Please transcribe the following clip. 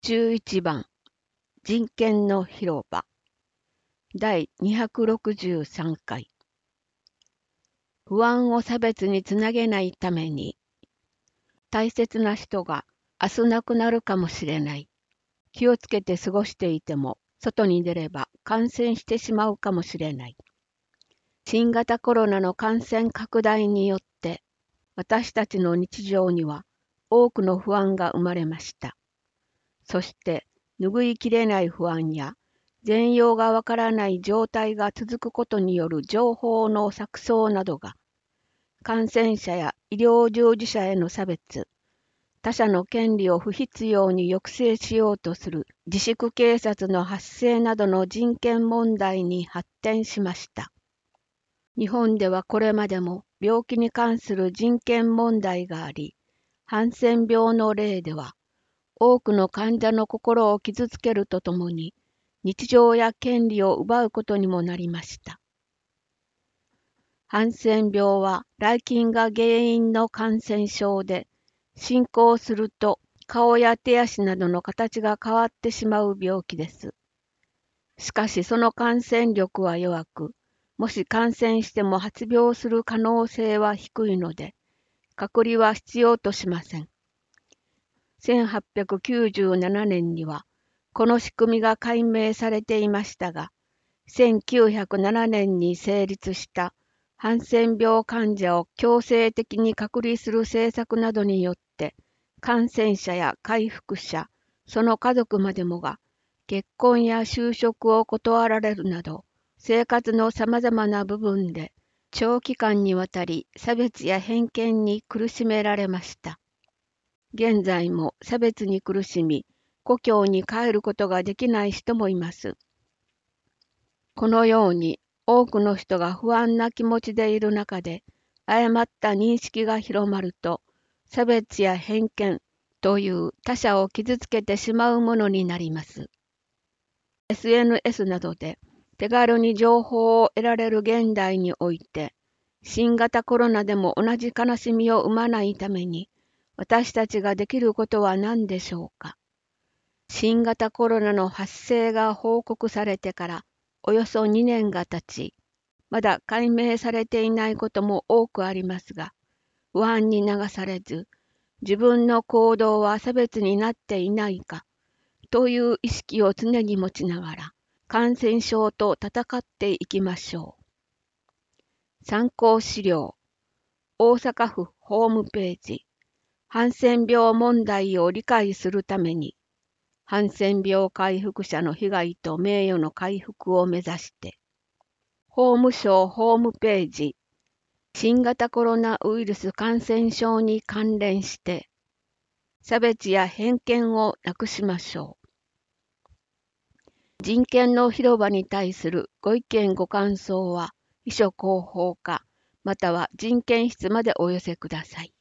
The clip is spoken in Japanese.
11番人権の広場第263回不安を差別につなげないために大切な人が明日亡くなるかもしれない。気をつけて過ごしていても外に出れば感染してしまうかもしれない。新型コロナの感染拡大によって私たちの日常には多くの不安が生まれました。そして拭いきれない不安や全容がわからない状態が続くことによる情報の錯綜などが感染者や医療従事者への差別、他者の権利を不必要に抑制しようとする自粛警察の発生などの人権問題に発展しました。日本ではこれまでも病気に関する人権問題があり、ハンセン病の例では多くの患者の心を傷つけるとともに、日常や権利を奪うことにもなりました。ハンセン病は、らい菌が原因の感染症で、進行すると顔や手足などの形が変わってしまう病気です。しかしその感染力は弱く、もし感染しても発病する可能性は低いので、隔離は必要としません。1897年にはこの仕組みが解明されていましたが、1907年に成立したハンセン病患者を強制的に隔離する政策などによって、感染者や回復者、その家族までもが結婚や就職を断られるなど、生活のさまざまな部分で長期間にわたり差別や偏見に苦しめられました。現在も差別に苦しみ、故郷に帰ることができない人もいます。このように多くの人が不安な気持ちでいる中で、誤った認識が広まると、差別や偏見という他者を傷つけてしまうものになります。SNS などで手軽に情報を得られる現代において、新型コロナでも同じ悲しみを生まないために、私たちができることは何でしょうか。新型コロナの発生が報告されてからおよそ2年が経ち、まだ解明されていないことも多くありますが、不安に流されず、自分の行動は差別になっていないかという意識を常に持ちながら、感染症と戦っていきましょう。参考資料、大阪府ホームページ、ハンセン病問題を理解するために、ハンセン病回復者の被害と名誉の回復を目指して、法務省ホームページ、新型コロナウイルス感染症に関連して、差別や偏見をなくしましょう。人権の広場に対するご意見ご感想は、秘書広報課または人権室までお寄せください。